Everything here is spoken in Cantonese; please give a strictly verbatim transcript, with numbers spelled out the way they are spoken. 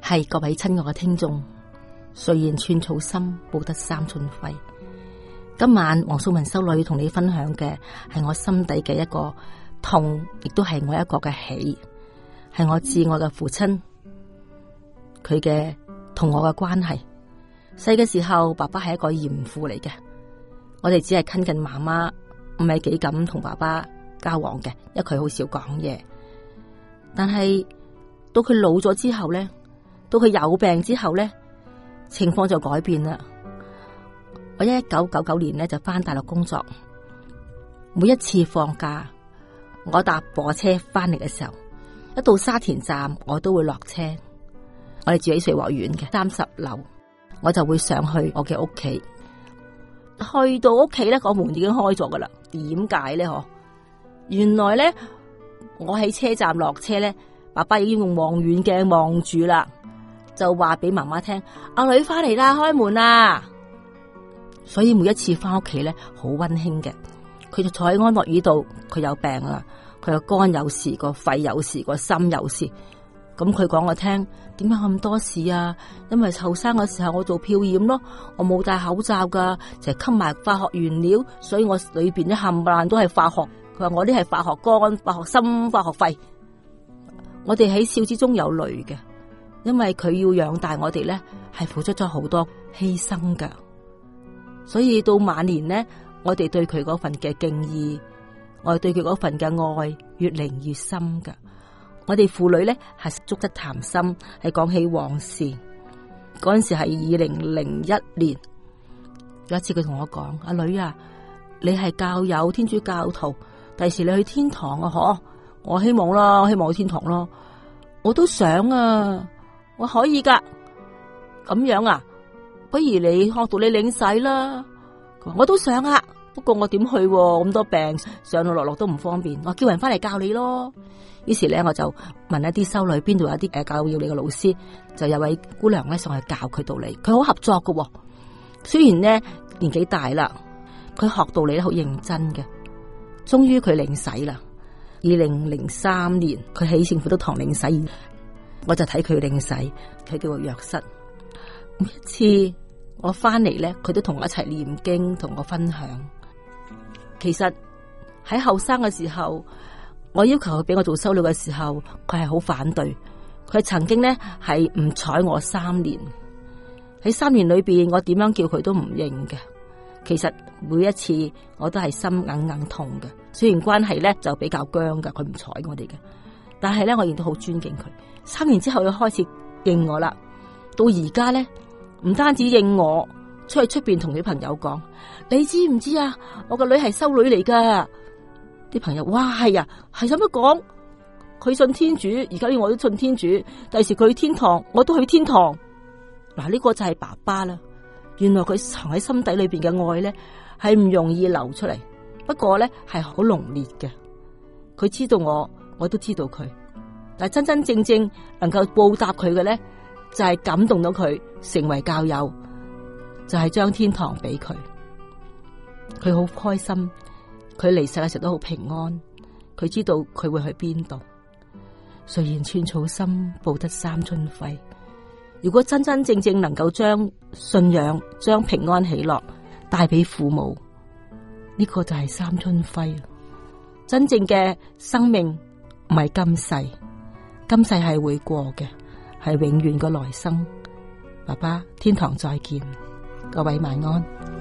係各位親愛嘅聽眾，誰言寸草心，報得三春輝。今晚黃素文修女同你分享嘅係我心底嘅一個痛，亦都係我一個嘅喜，係我至愛嘅父親，佢嘅同我嘅關係。細嘅時候，爸爸係一個嚴父嚟嘅，我哋只係親近媽媽，唔係幾敢同爸爸交往嘅，因為佢好少講嘢。但係到佢老咗之後咧，到佢有病之後咧，情況就改變啦。我一九九九年咧就翻大陸工作，每一次放假，我搭火車翻嚟嘅時候，一到沙田站我都會落車。我哋住喺瑞和苑嘅三十樓，我就會上去我嘅屋企。去到屋企咧，個門已經開咗噶啦。點解咧？嗬，原來咧我喺車站落車咧，爸爸已經用望遠鏡望住啦，就話俾媽媽聽：阿女翻嚟啦，開門啦！所以每一次翻屋企咧，好溫馨嘅。佢就坐喺安樂椅度，佢有病啦，佢個肝有事，個肺有事，個心有事。咁佢講我聽，點解咁多事啊？因為後生嘅時候我做漂染咯，我冇戴口罩噶，就係吸埋化學原料，所以我裏邊啲冚唪唥都係化學。佢話我啲係化學肝、化學心、化學肺。我哋喺笑之中有淚嘅，因為佢要養大我哋咧，係付出咗好多犧牲噶。所以到晚年咧，我哋對佢嗰份嘅敬意，我哋對佢嗰份嘅愛越嚟越深噶。我哋父女咧係促膝談心，係講起往事。嗰陣時係二零零一年，有一次佢同我講：阿女啊，你係教友天主教徒，第時你去天堂啊？嗬，我希望啦，我希望去天堂咯。我都想啊，我可以噶。咁樣啊？不如你學到你領洗啦，我都想啊，不過我點去？咁多病，上落落落都唔方便，我叫人翻嚟教你咯。於是咧，我就問一啲修女邊度有啲誒教要你嘅老師，就有位姑娘咧上去教佢道理，佢好合作嘅。雖然咧年紀大啦，佢學道理咧好認真嘅。終於佢領洗啦，二零零三年佢喺聖父德堂領洗，我就睇佢領洗，佢叫我約瑟。每一次我翻嚟咧，佢都同我一齊念經，同我分享。其實喺後生嘅時候，我要求佢俾我做修女嘅時候，佢係好反對。佢曾經咧係唔睬我三年，喺三年裏邊，我點樣叫佢都唔應嘅。其實每一次我都係心硬硬痛嘅。雖然關係咧就比較僵噶，佢唔睬我哋嘅，但係咧我亦都好尊敬佢。三年之後，佢開始應我啦。到而家咧，唔單止應我，出去出邊同女朋友講，你知唔知啊？我個女係修女嚟噶。啲朋友，哇，係啊，係使乜講？佢信天主，而家我都信天主。第時佢去天堂，我都去天堂。嗱，呢個就係爸爸啦。原來佢藏喺心底裏邊嘅愛咧，係唔容易流出嚟。不過咧，係好濃烈嘅。佢知道我，我都知道佢。但係真真正正能夠報答佢嘅咧，就係感動到佢成為教友，就係將天堂俾佢。佢好開心，佢離世嘅時候都好平安。佢知道佢會去邊度。誰言寸草心，報得三春輝。如果真真正正能夠將信仰、將平安喜樂帶俾父母，呢個就係三春輝。真正嘅生命唔係今世，今世係會過嘅，係永遠嘅來生。爸爸，天堂再見，各位晚安。